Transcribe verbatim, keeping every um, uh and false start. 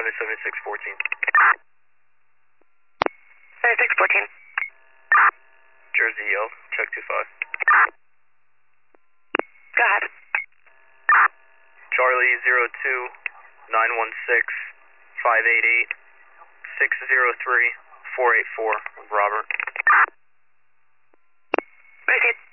five is seventy-six fourteen. seventy-six fourteen. Jersey Yale, check two five. Go ahead. Charlie zero two nine one six five eight eight six zero three four eight four, Robert. Repeat.